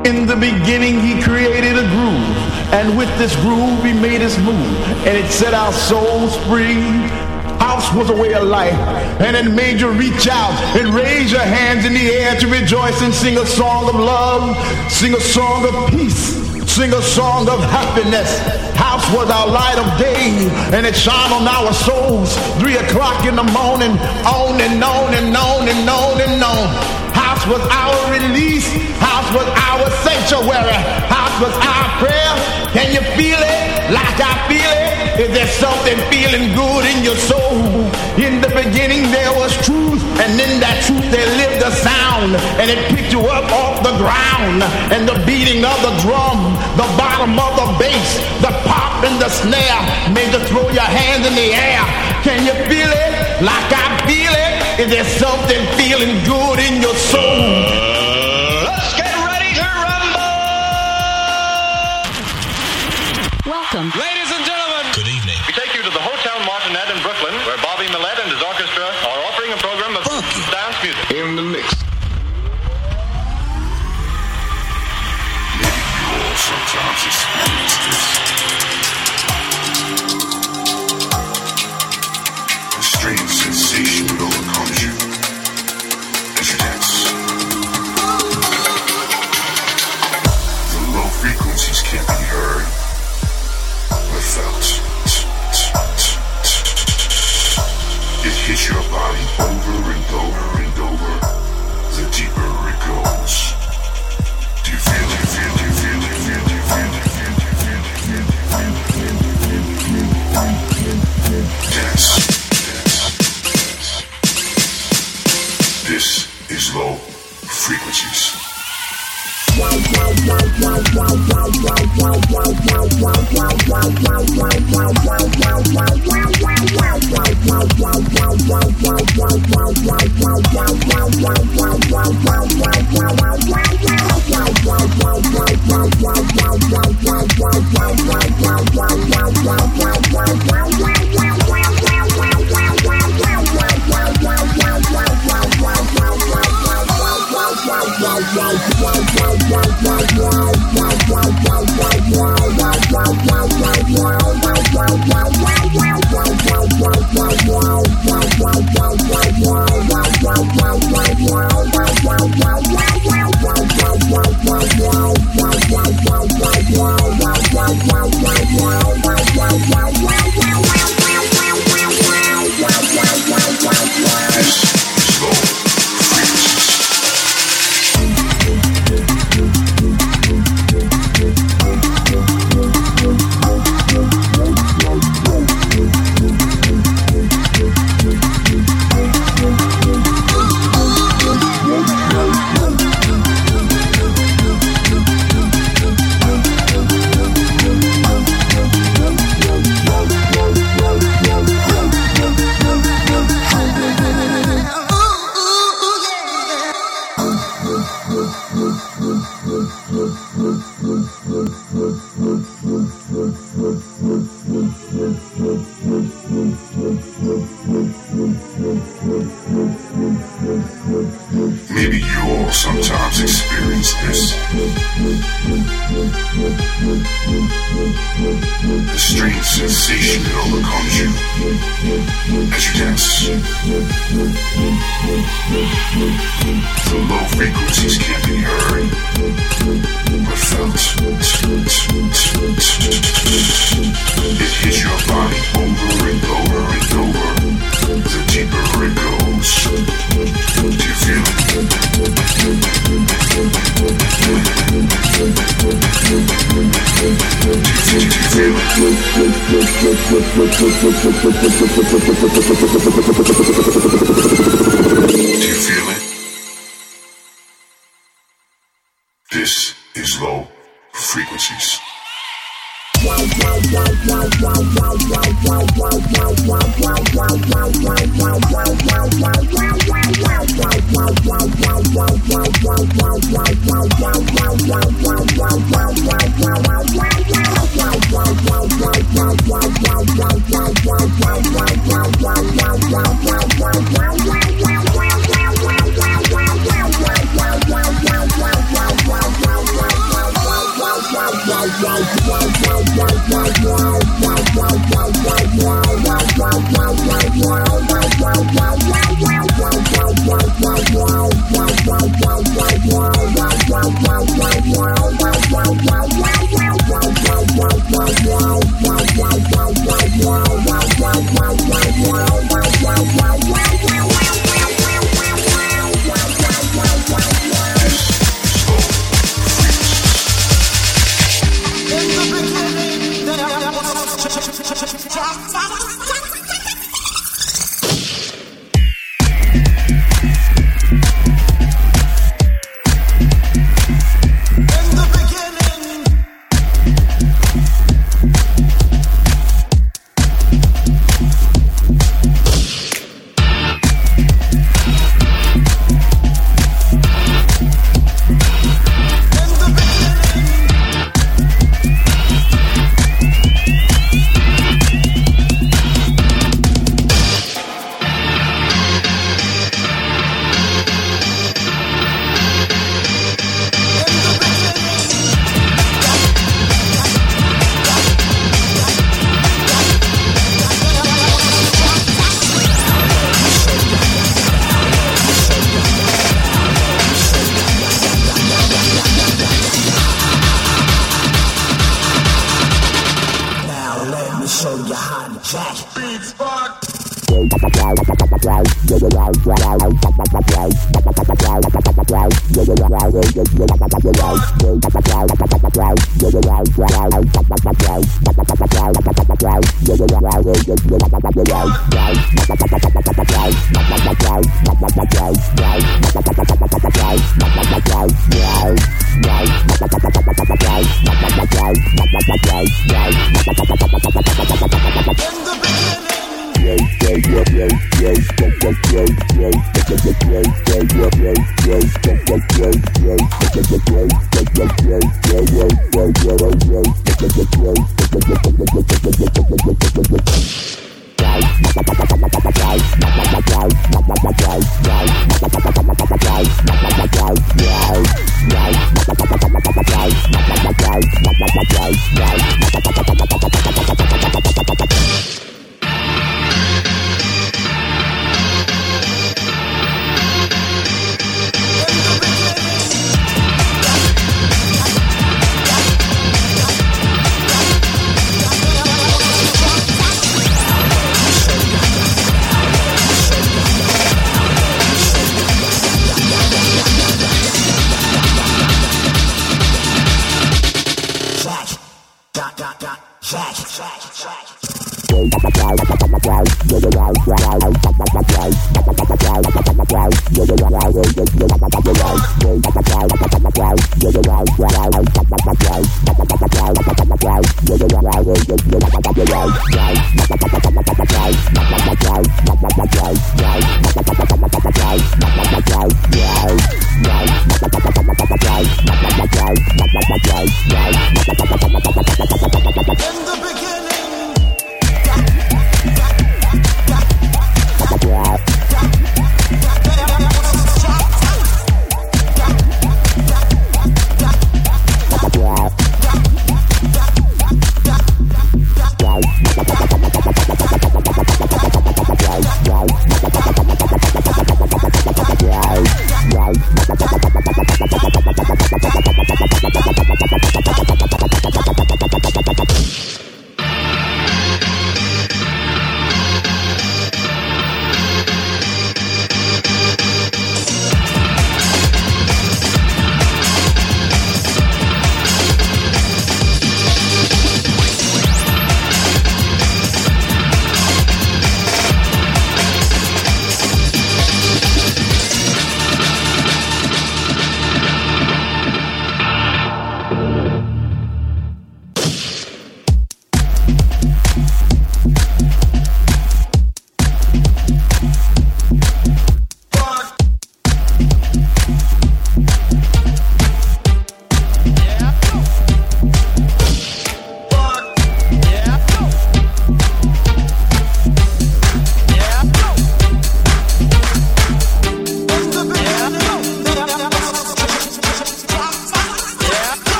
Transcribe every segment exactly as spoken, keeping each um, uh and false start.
In the beginning he created a groove, and with this groove he made his move, and it set our souls free. House was a way of life, and it made you reach out and raise your hands in the air to rejoice and sing a song of love, sing a song of peace, sing a song of happiness. House was our light of day, and it shone on our souls. Three o'clock in the morning, on and on and on and on and on. House was our release. House was our sanctuary. House was our prayer. Can you feel it like I feel it? Is there something feeling good in your soul? In the beginning there was truth, and in that truth there lived a sound, and it picked you up off the ground. And the beating of the drum, the bottom of the bass, the pop and the snare made you throw your hands in the air. Can you feel it like I feel it? Is there something feeling good in your soul? Uh, let's get ready to rumble! Welcome. Ladies and gentlemen. Good evening. We take you to the Hotel Martinet in Brooklyn, where Bobby Millett and his orchestra are offering a program of Funky dance music. In the mix. Maybe you all sometimes experience this. A strange sensation overcomes you as you dance. The low frequencies can't be heard, but felt. It hits your body over and over and over. The deeper it goes. Do you feel it? Feel it? Feel it? Feel it? Feel it? Feel it? Feel it? Feel it? Feel it? Dance. Dance. This is low frequencies. Maybe you all sometimes experience this. The strange sensation that overcomes you as you dance. The low frequencies can't be heard, but felt. It hits your body over and over and over. The deeper it goes. Do you feel it? Do you feel it? Do you feel it? This is low frequencies. Wow.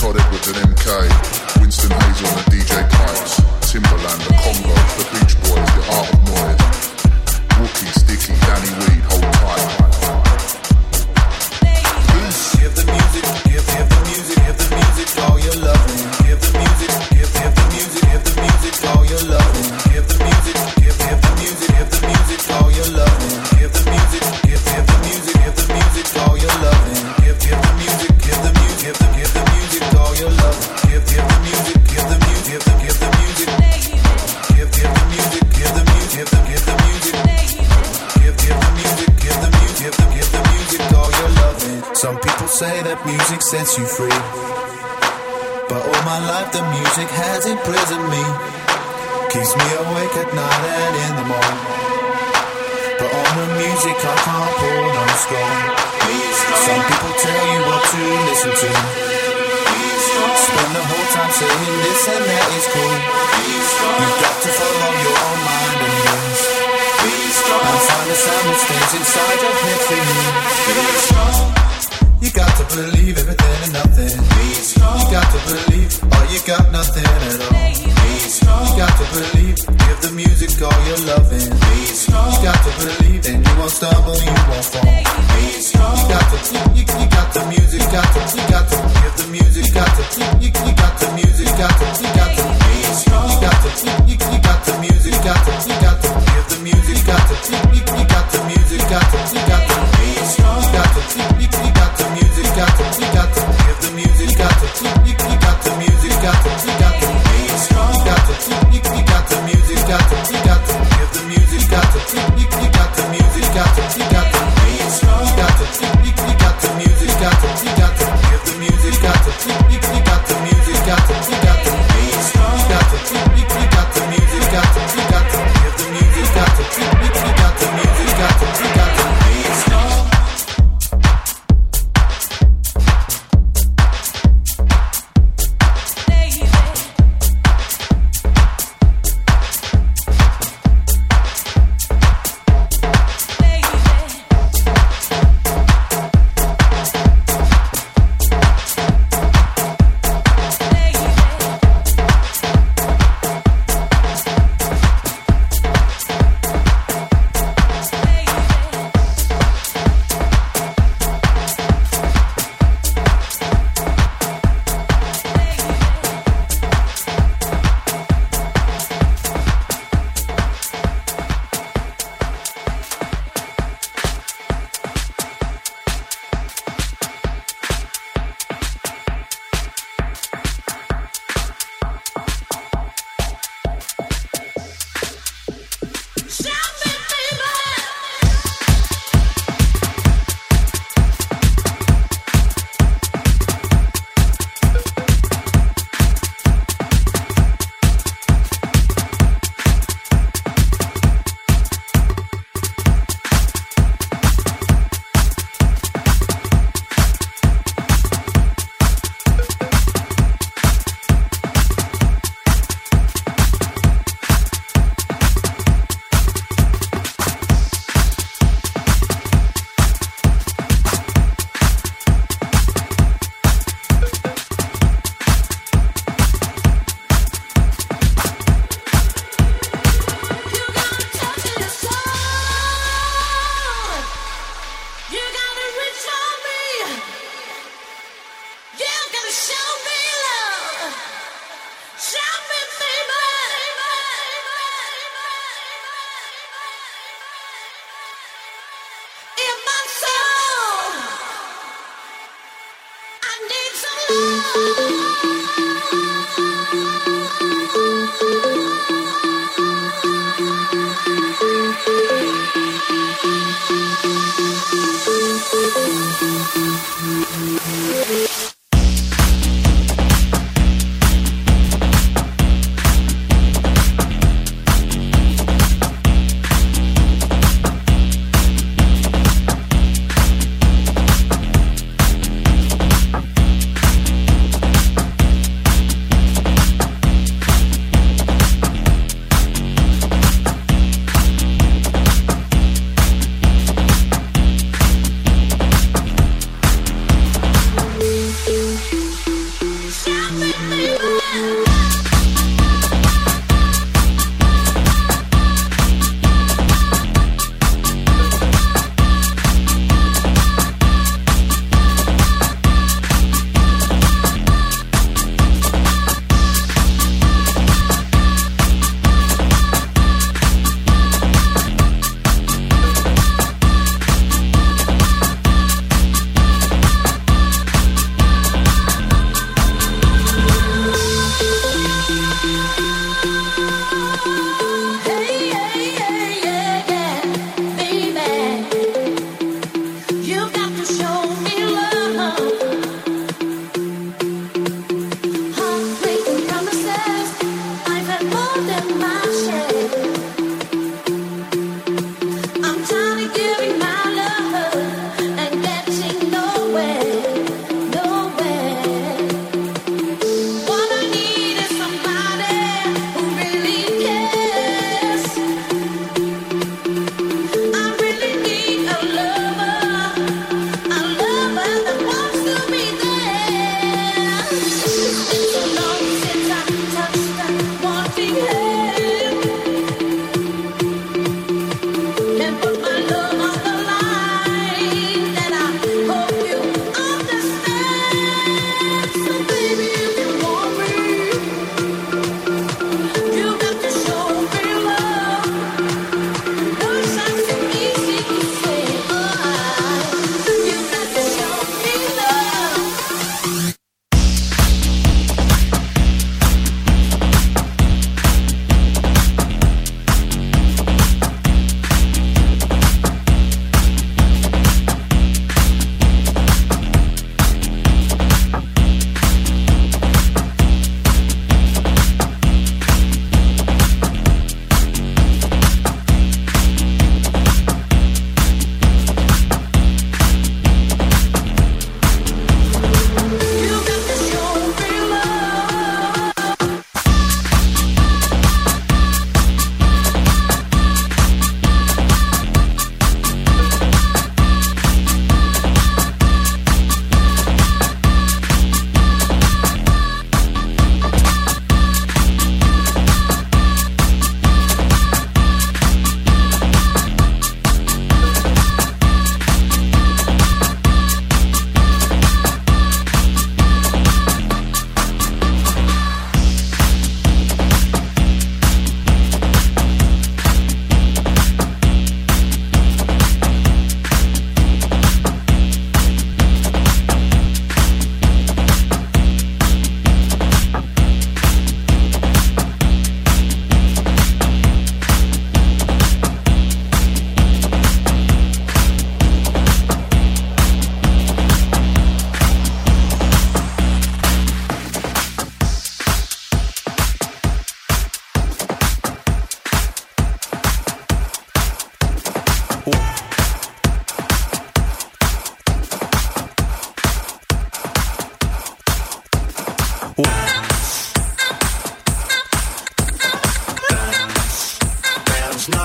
Todd Edwards and M K, Winston Hazel and the D J Pipes, Timberland, the Congo, the Beach Boys, the Art of Noise, Wookie, Sticky, Danny Weed, hold tight. Give the music, give, give the music, give the music all your loving. Give the music, give, give the music, give the music all your loving. Give the music, give, give the music, give the music all your loving. Give the music, give, give the music, give the music all your loving. Give, give the music, give the music, give the, give the music all your loving. Give, give the music, give the music, give the, give the music. Give, give the music, give the music, give the, give the music. Give, give the music, give the music, give the, give the music all your loving. Some people say that music sets you free, but all my life the music has imprisoned me. Keeps me awake at night and in the morning, but on the music I can't pull no scroll. Some people tell you what to listen to, spend the whole time saying this and that is cool. You've got to follow your own mind and yours, and find the sound that stays inside your head for you. Be strong. You got to believe everything and nothing. Be strong. You got to believe, or you got nothing at all. Be strong. You got to believe, give the music all your loving. Be strong. You got to believe, and you won't stumble, you won't fall. Be strong. You got to, you, you, you got the music, got to, you got to give the music, got to, you, you, you got the music, got to, you got to be strong. You got to, you, you, you got the music, got to, you got to give the music, got to, you, you, you got the music, got to, you got to be strong. You got to, you, you, you got the music, got to, you got to give the music, got to, you, you, you got the music, got to, you got to be strong. You got to, you, you, you got the music, got to, you got to give the music, got to, you, you, you got the music, got to, you got to be strong. You got to, you, you, you got the music, got to, you got to give the music, got to, you, you, you got the music, got to, you got to be strong. You got to, you, you, you got the music, got to, you got to give the music, got to, you, you, you got the music, got to, you got to be strong.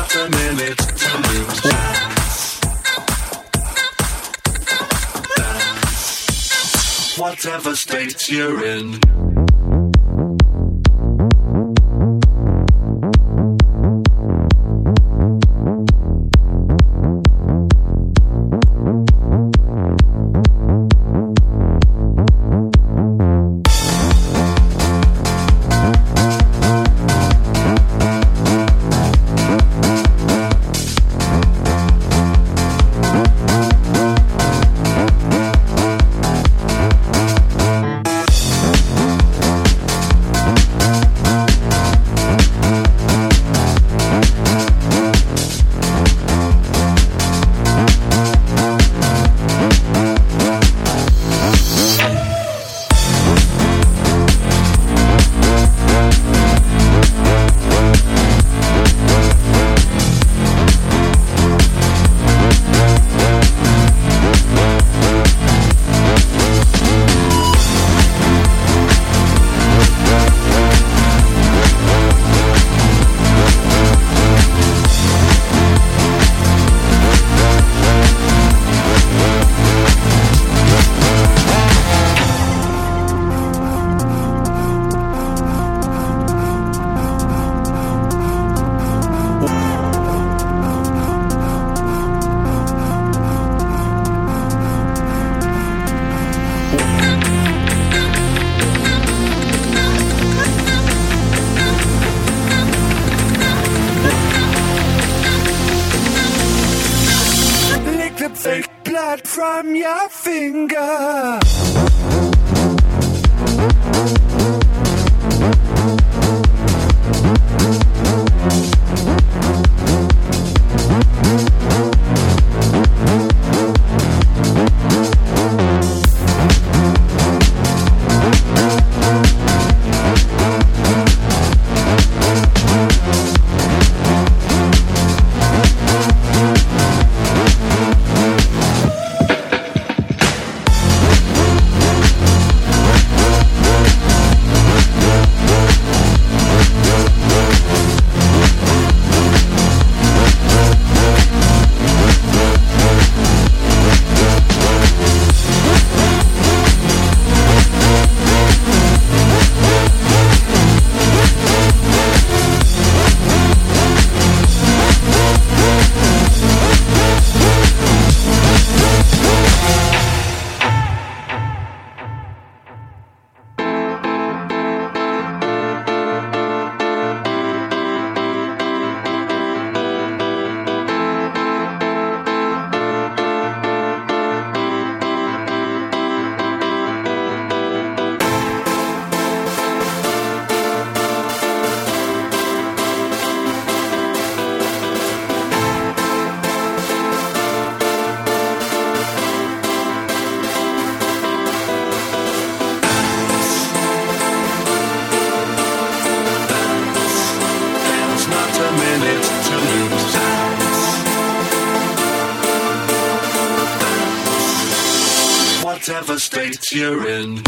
not a minute to lose. Dance. Whatever state you're in. From your finger. Whatever state you're in.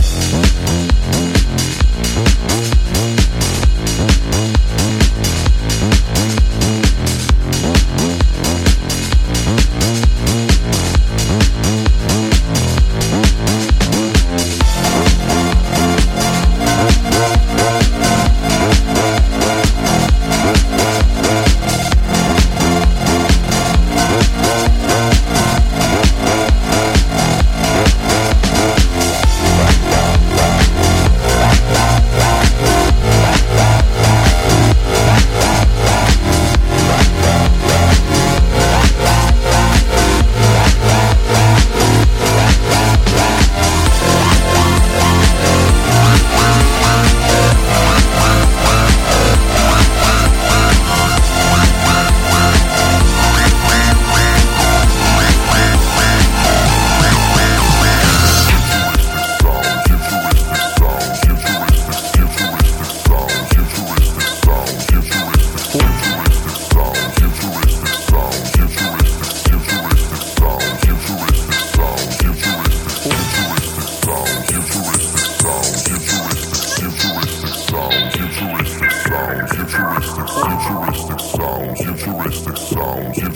Futuristic sound, futuristic sound, futuristic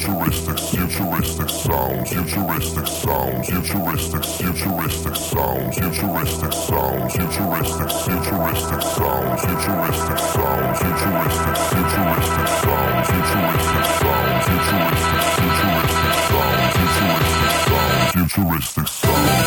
futuristic, futuristic sounds, futuristic sounds, futuristic, futuristic sounds, futuristic sounds, futuristic, futuristic sounds, futuristic sounds, futuristic, futuristic sounds, futuristic sounds, futuristic, futuristic sounds, futuristic sounds, futuristic sounds.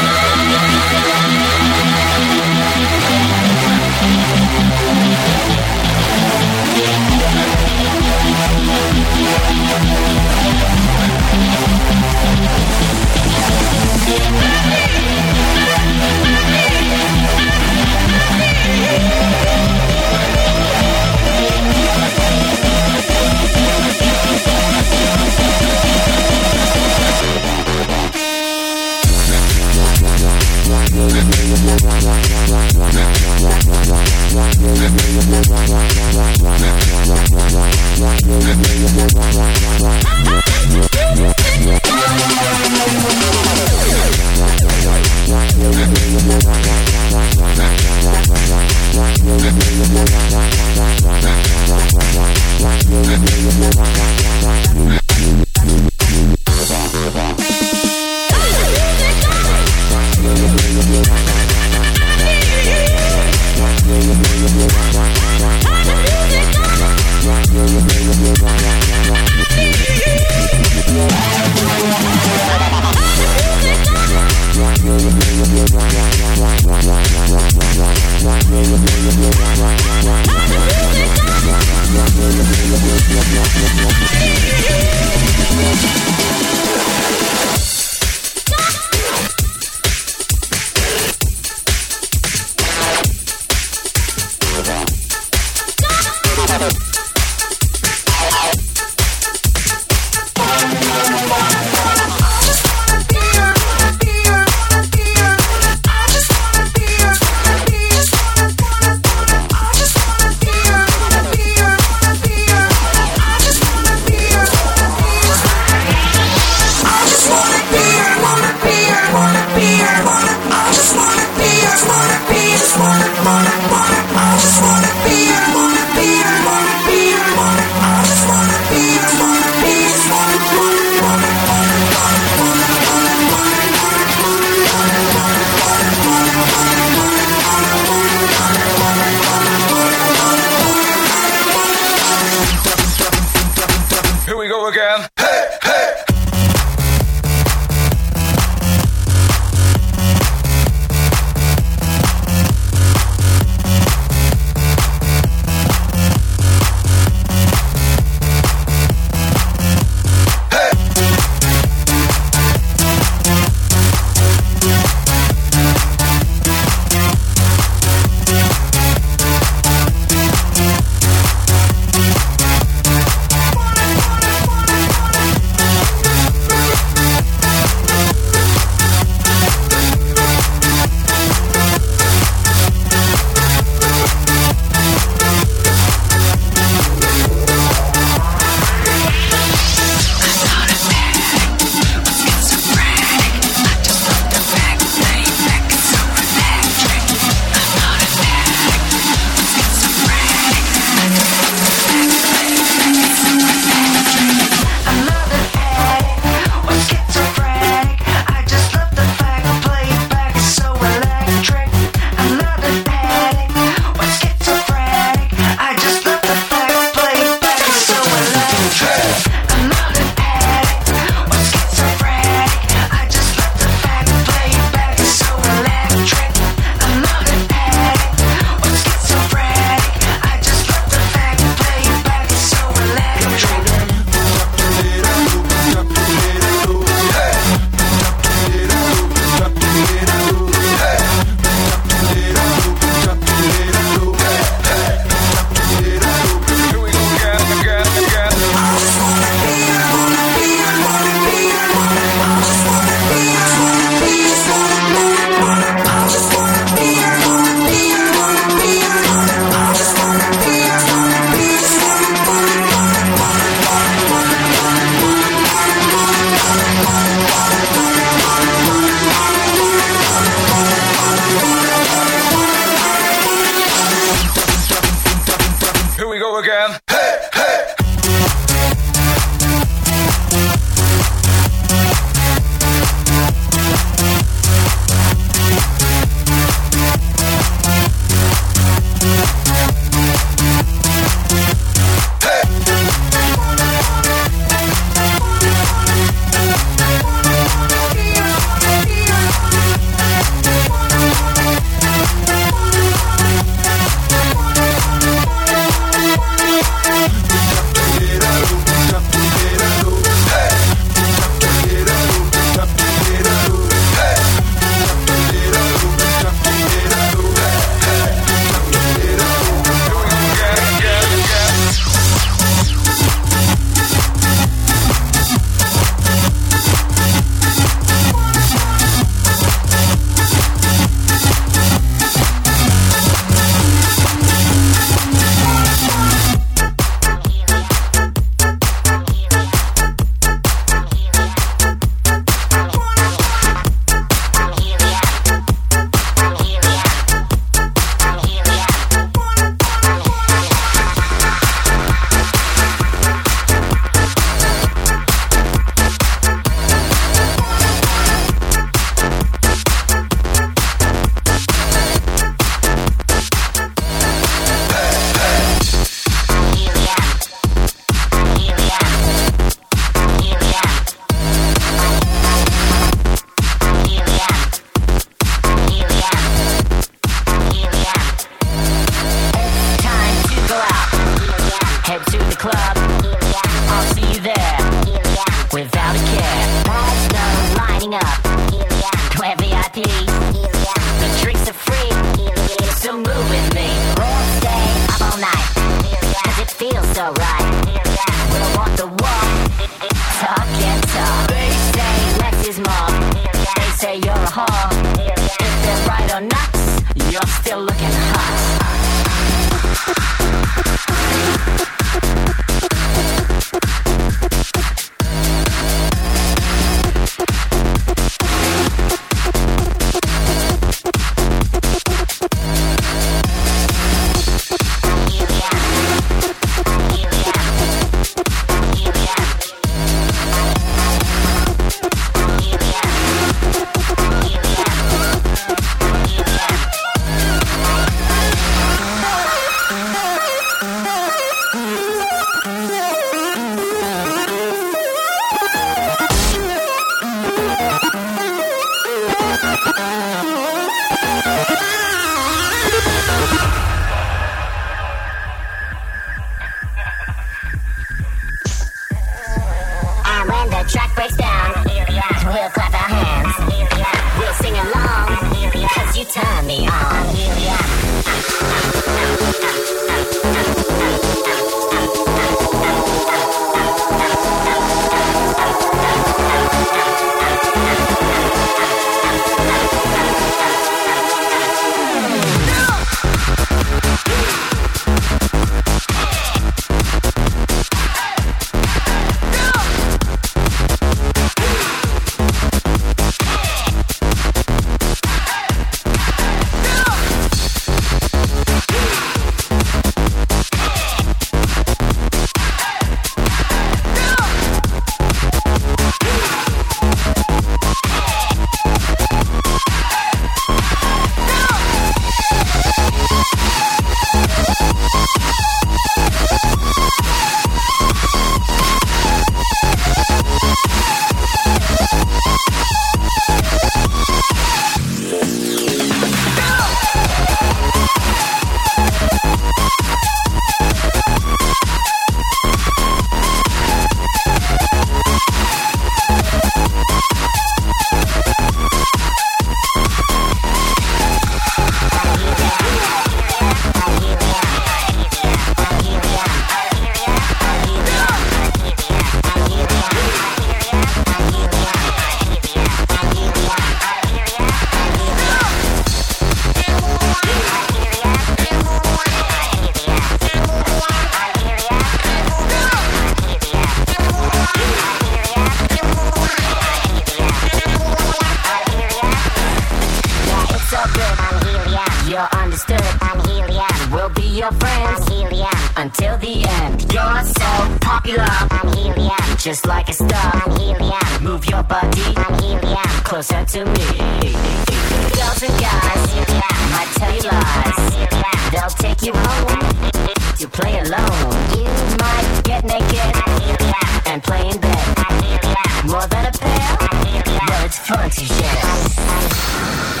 until the end. You're so popular, I'm helium, just like a star, I'm helium. Move your body, I'm helium, closer to me. Girls and guys, helium, might tell you lies, helium. They'll take you home to play alone. You might get naked, I'm helium, and play in bed, I'm helium. More than a pair, I'm helium, well it's fun to share.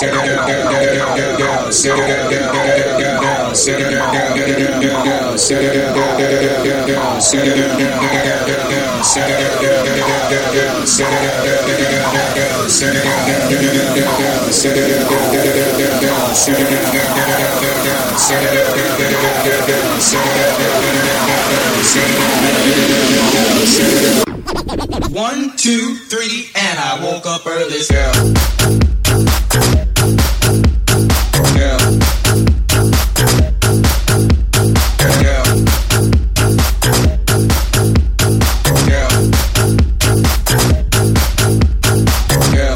One, two, three, and I woke up early. Yeah. Yeah. Yeah. Yeah. Yeah.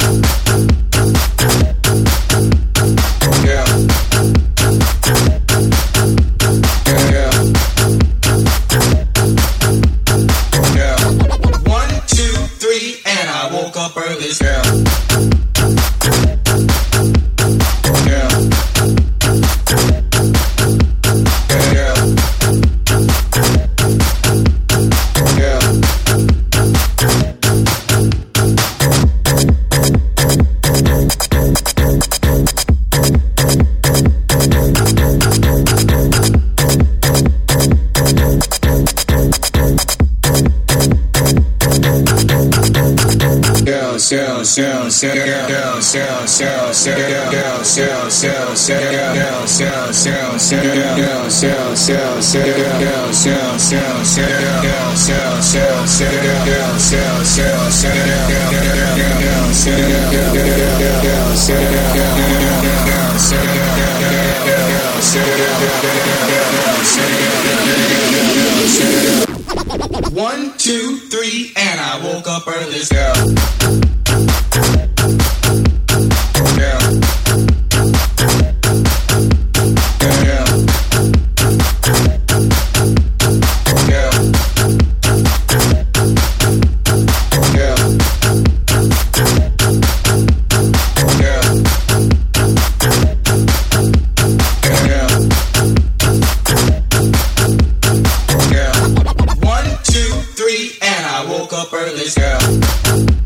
One, two, three, and I woke up early. Yeah. Yeah. Yeah. Yeah. Yeah. Yeah. One, two, three, and I woke up early. Yeah.